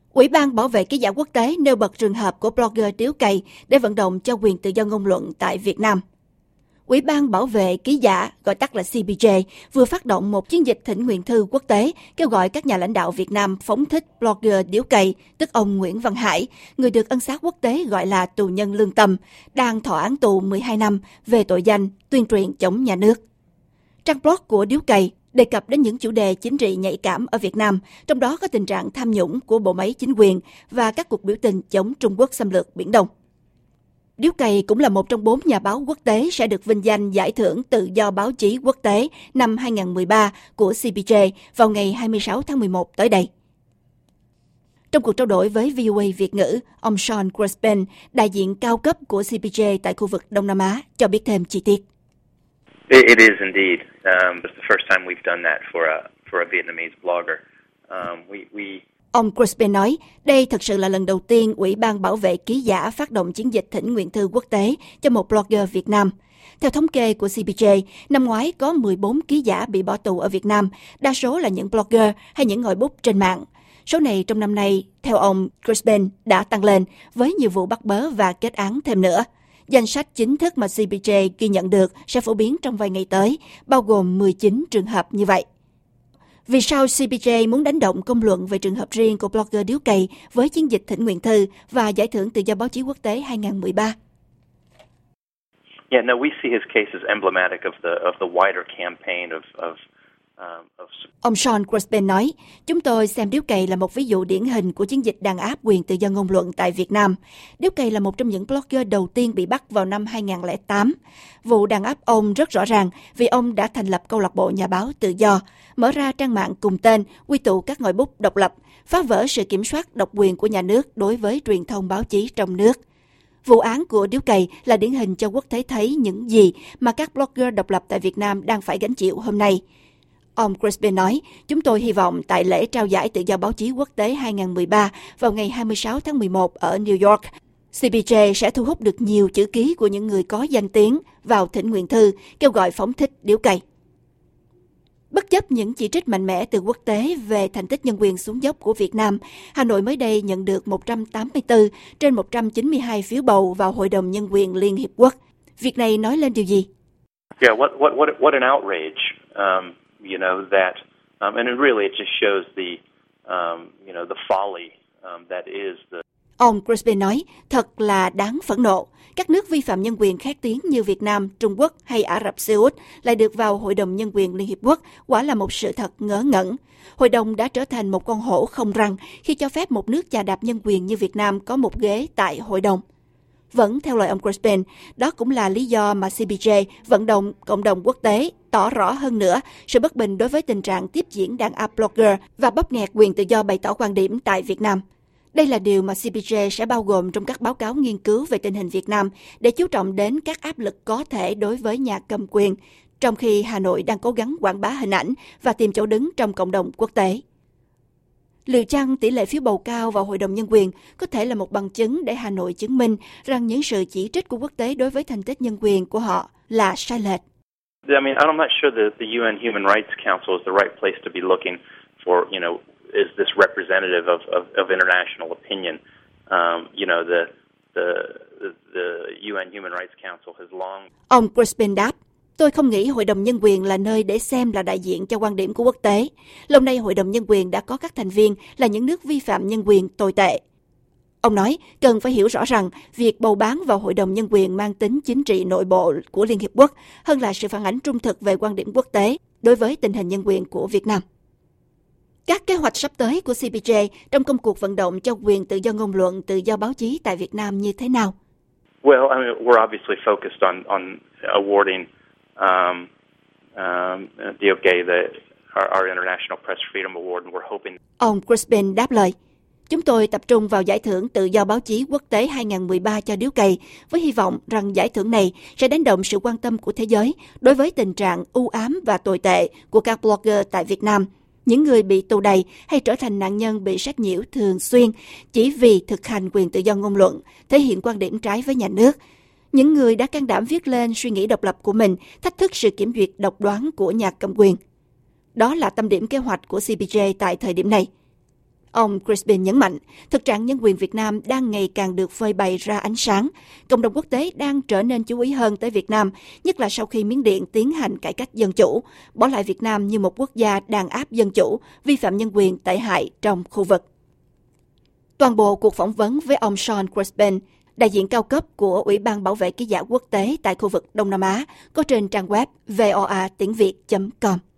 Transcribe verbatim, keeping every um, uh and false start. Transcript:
Ủy ban Bảo vệ Ký giả Quốc tế nêu bật trường hợp của blogger Điếu Cày để vận động cho quyền tự do ngôn luận tại Việt Nam. Ủy ban Bảo vệ Ký giả, gọi tắt là xê pê jê, vừa phát động một chiến dịch thỉnh nguyện thư quốc tế kêu gọi các nhà lãnh đạo Việt Nam phóng thích blogger Điếu Cày, tức ông Nguyễn Văn Hải, người được ân xá quốc tế gọi là tù nhân lương tâm, đang thọ án tù mười hai năm về tội danh tuyên truyền chống nhà nước. Trang blog của Điếu Cày đề cập đến những chủ đề chính trị nhạy cảm ở Việt Nam, trong đó có tình trạng tham nhũng của bộ máy chính quyền và các cuộc biểu tình chống Trung Quốc xâm lược Biển Đông. Điếu Cày cũng là một trong bốn nhà báo quốc tế sẽ được vinh danh giải thưởng tự do báo chí quốc tế năm hai không một ba của xê pê jê vào ngày hai mươi sáu tháng mười một tới đây. Trong cuộc trao đổi với vê o a Việt ngữ, ông Sean Crispin, đại diện cao cấp của xê pê jê tại khu vực Đông Nam Á, cho biết thêm chi tiết. It is indeed. Um, it's the first time we've done that for a for a Vietnamese blogger. Um, we we Ông Crispin nói, đây thật sự là lần đầu tiên Ủy ban Bảo vệ Ký giả phát động chiến dịch thỉnh nguyện thư quốc tế cho một blogger Việt Nam. Theo thống kê của xê pê jê, năm ngoái có mười bốn ký giả bị bỏ tù ở Việt Nam, đa số là những blogger hay những ngòi bút trên mạng. Số này trong năm nay, theo ông Crispin, đã tăng lên với nhiều vụ bắt bớ và kết án thêm nữa. Danh sách chính thức mà xê pê jê ghi nhận được sẽ phổ biến trong vài ngày tới, bao gồm mười chín trường hợp như vậy. Vì sao xê pê jê muốn đánh động công luận về trường hợp riêng của blogger Điếu Cày với chiến dịch thỉnh nguyện thư và giải thưởng tự do báo chí quốc tế hai không một ba? Yeah, no, we see his case as emblematic of the of the wider campaign of of Ông Sean Crispin nói, chúng tôi xem Điếu Cày là một ví dụ điển hình của chiến dịch đàn áp quyền tự do ngôn luận tại Việt Nam. Điếu Cày là một trong những blogger đầu tiên bị bắt vào năm hai không không tám. Vụ đàn áp ông rất rõ ràng vì ông đã thành lập câu lạc bộ nhà báo tự do, mở ra trang mạng cùng tên, quy tụ các ngòi bút độc lập, phá vỡ sự kiểm soát độc quyền của nhà nước đối với truyền thông báo chí trong nước. Vụ án của Điếu Cày là điển hình cho quốc tế thấy những gì mà các blogger độc lập tại Việt Nam đang phải gánh chịu hôm nay. Ông Crispin nói, chúng tôi hy vọng tại lễ trao giải tự do báo chí quốc tế hai không một ba vào ngày hai mươi sáu tháng mười một ở New York, xê pê jê sẽ thu hút được nhiều chữ ký của những người có danh tiếng vào thỉnh nguyện thư kêu gọi phóng thích Điếu Cày. Bất chấp những chỉ trích mạnh mẽ từ quốc tế về thành tích nhân quyền xuống dốc của Việt Nam, Hà Nội mới đây nhận được một trăm tám mươi tư trên một trăm chín mươi hai phiếu bầu vào Hội đồng Nhân quyền Liên Hiệp Quốc. Việc này nói lên điều gì? Yeah, what what what what an outrage. Um... You know that, um, and it really it just shows the, um, you know, the folly um, that is the. Ông Crispin nói, thật là đáng phẫn nộ. Các nước vi phạm nhân quyền khét tiếng như Việt Nam, Trung Quốc hay Ả Rập Xê Út lại được vào Hội đồng Nhân quyền Liên Hiệp Quốc, quả là một sự thật ngớ ngẩn. Hội đồng đã trở thành một con hổ không răng khi cho phép một nước chà đạp nhân quyền như Việt Nam có một ghế tại Hội đồng. Vẫn theo lời ông Crispin, đó cũng là lý do mà xê pê jê vận động cộng đồng quốc tế tỏ rõ hơn nữa sự bất bình đối với tình trạng tiếp diễn đàn áp blogger và bóp nghẹt quyền tự do bày tỏ quan điểm tại Việt Nam. Đây là điều mà xê pê jê sẽ bao gồm trong các báo cáo nghiên cứu về tình hình Việt Nam để chú trọng đến các áp lực có thể đối với nhà cầm quyền, trong khi Hà Nội đang cố gắng quảng bá hình ảnh và tìm chỗ đứng trong cộng đồng quốc tế. Liệu chăng tỷ lệ phiếu bầu cao vào Hội đồng Nhân quyền có thể là một bằng chứng để Hà Nội chứng minh rằng những sự chỉ trích của quốc tế đối với thành tích nhân quyền của họ là sai lệch? I mean, I'm not sure that the u en Human Rights Council is the right place to be looking for, you know, is this representative of, of, of international opinion? Um, you know, the, the, the u en Human Rights Council has long... Ông Crispin đáp, tôi không nghĩ Hội đồng Nhân quyền là nơi để xem là đại diện cho quan điểm của quốc tế. Lâu nay Hội đồng Nhân quyền đã có các thành viên là những nước vi phạm nhân quyền tồi tệ. Ông nói, cần phải hiểu rõ rằng việc bầu bán vào Hội đồng Nhân quyền mang tính chính trị nội bộ của Liên Hiệp Quốc hơn là sự phản ánh trung thực về quan điểm quốc tế đối với tình hình nhân quyền của Việt Nam. Các kế hoạch sắp tới của xê pê jê trong công cuộc vận động cho quyền tự do ngôn luận, tự do báo chí tại Việt Nam như thế nào? Well, I mean, we're obviously focused on on awarding um, um, Điếu Cày the our, our International Press Freedom Award, and we're hoping. Ông Crispin đáp lời. Chúng tôi tập trung vào giải thưởng tự do báo chí quốc tế hai không một ba cho Điếu Cày với hy vọng rằng giải thưởng này sẽ đánh động sự quan tâm của thế giới đối với tình trạng u ám và tồi tệ của các blogger tại Việt Nam, những người bị tù đày hay trở thành nạn nhân bị sách nhiễu thường xuyên chỉ vì thực hành quyền tự do ngôn luận, thể hiện quan điểm trái với nhà nước. Những người đã can đảm viết lên suy nghĩ độc lập của mình, thách thức sự kiểm duyệt độc đoán của nhà cầm quyền. Đó là tâm điểm kế hoạch của xê pê jê tại thời điểm này. Ông Crispin nhấn mạnh, thực trạng nhân quyền Việt Nam đang ngày càng được phơi bày ra ánh sáng. Cộng đồng quốc tế đang trở nên chú ý hơn tới Việt Nam, nhất là sau khi Miến Điện tiến hành cải cách dân chủ, bỏ lại Việt Nam như một quốc gia đàn áp dân chủ, vi phạm nhân quyền tệ hại trong khu vực. Toàn bộ cuộc phỏng vấn với ông Sean Crispin, đại diện cao cấp của Ủy ban Bảo vệ Ký giả Quốc tế tại khu vực Đông Nam Á, có trên trang web voa tiếng việt chấm com.